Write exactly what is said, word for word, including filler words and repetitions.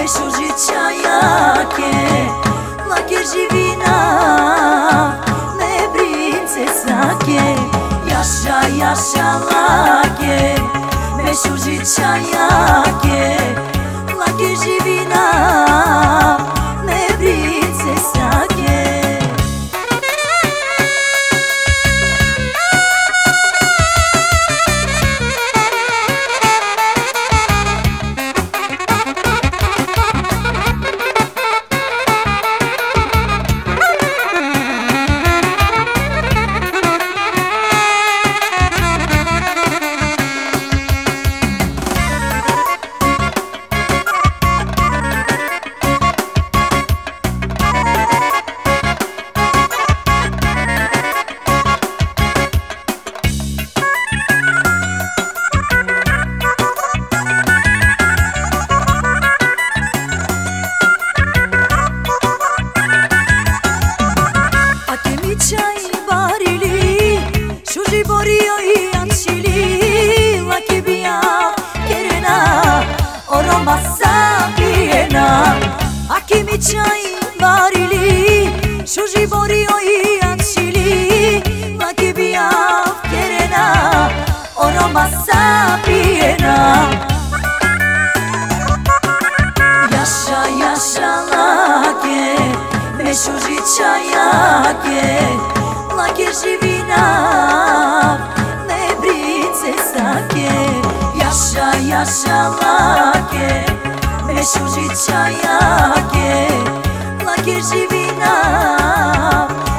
Meșužića jake, lake živina, ne brince sake. Jaša, jaša lake, meșužića jake, lake živina, ne brince sake. Borio i ančili, laki bija kerena, oroma sapijena. Aki mi čaj varili, šuži borio i ančili, laki bija kerena, oroma sapijena. Jaša, jaša lake, meșužića jake, lake živina, ne brince sake. Jaša, jaša lake, meșužića jake, lake živina.